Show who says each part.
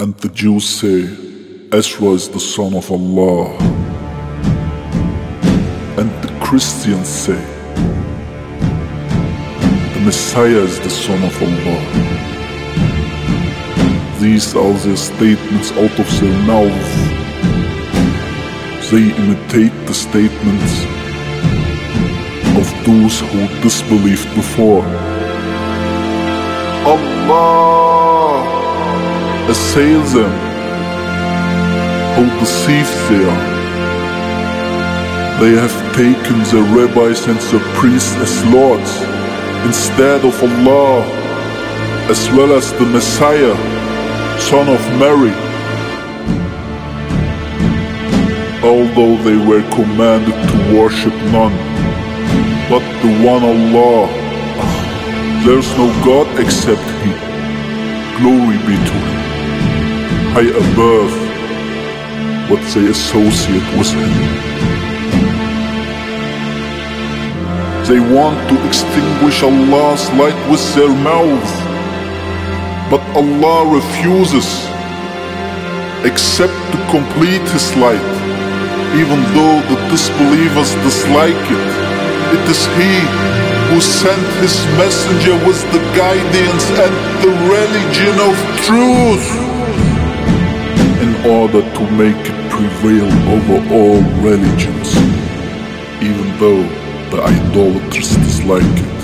Speaker 1: And the Jews say, Ezra is the son of Allah. And the Christians say, the Messiah is the son of Allah. These are their statements out of their mouth. They imitate the statements of those who disbelieved before. Allah assails them. How deceived they are. They have taken their rabbis and their priests as lords instead of Allah, as well as the Messiah, son of Mary. Although they were commanded to worship none but the one Allah. There's no God except He. Glory be to Him. High above what they associate with Him. They want to extinguish Allah's light with their mouth, but Allah refuses, except to complete His light, even though the disbelievers dislike it. It is He who sent His messenger with the guidance and the religion of truth, in order to make it prevail over all religions, even though the idolaters dislike it.